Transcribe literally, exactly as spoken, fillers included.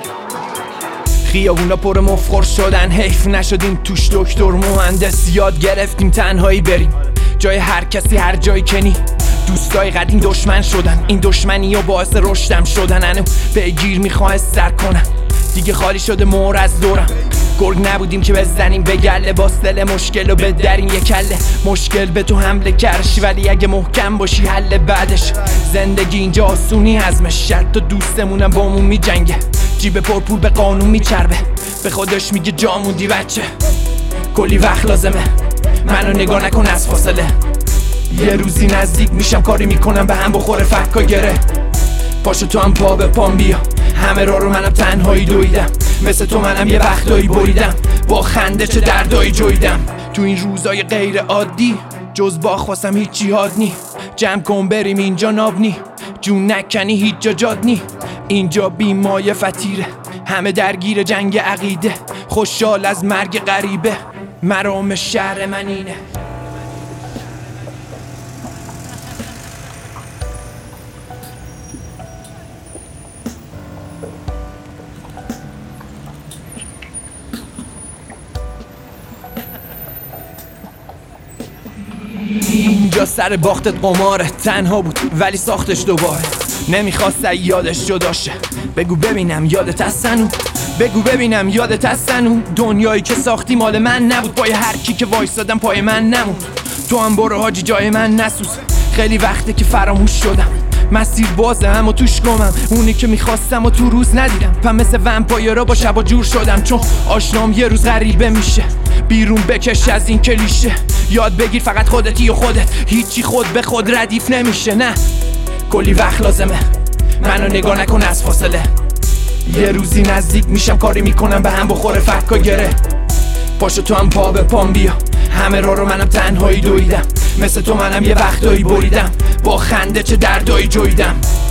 خیابونا پر مفخور شدن، حیف نشدیم توش دکتر مهندس. یاد گرفتیم تنهایی بریم جای هر کسی هر جایی کنی. دوستای قدیم دشمن شدن، این دشمنی و باعث رشدم شدن. انو بگیر میخواه سر کنم، دیگه خالی شده مور از دورم. گرگ نبودیم که بزنیم به گله، باس دل مشکل و بدریم یه کله. مشکل به تو حمله کرشی، ولی اگه محکم باشی حل بعدش. زندگی اینجا آسونی هضمش، شد تا دوستمونم بامون میجنگه. جیب پرپول به قانون میچربه، به خودش میگه جا موندی بچه. کلی وقت لازمه، منو نگاه نکن از فاصله. یه روزی نزدیک میشم کاری میکنم به هم بخوره فکا گره. پاشو تو هم پا به پام بیا، همه را رو منم تنهایی دویدم. مثل تو منم یه وقتایی بریدم، با خنده چه دردایی جویدم. تو این روزای غیر عادی جز با خواستم هیچ جهاد نی. جمع کن بریم اینجا ناب نی، جون نکنی هیچ جا جاد نی. اینجا بیمایه فتیره، همه درگیر جنگ عقیده. خوشحال از مرگ غریبه، مرام شهر من اینه. اینجا سر باختت قماره، تنها بود ولی ساختش دوباره. نمیخواست یادش جداشه، بگو ببینم یادت هستنو. بگو ببینم یادت هستنو. دنیایی که ساختی مال من نبود، پای هر کی که وایسادم پای من نمود. تو هم برو حاجی جای من نسوز، خیلی وقته که فراموش شدم. مسیر بازه اما توش گمم، اونی که میخواستم و تو روز ندیدم. پم مثل ومپایرها با شبا جور شدم، چون آشنام یه روز غریبه میشه. بیرون بکش از این کلیشه، یاد بگیر فقط خودتی و خودت. هیچی خود به خود ردیف نمیشه، نه کلی وقت لازمه، منو نگاه نکن از فاصله. یه روزی نزدیک میشم کاری میکنم به هم بخوره فکا گره. پاشو تو هم پا به پام بیا، همه را رو منم تنهایی دویدم. مثل تو منم یه وقتایی بریدم، با خنده چه دردایی جویدم.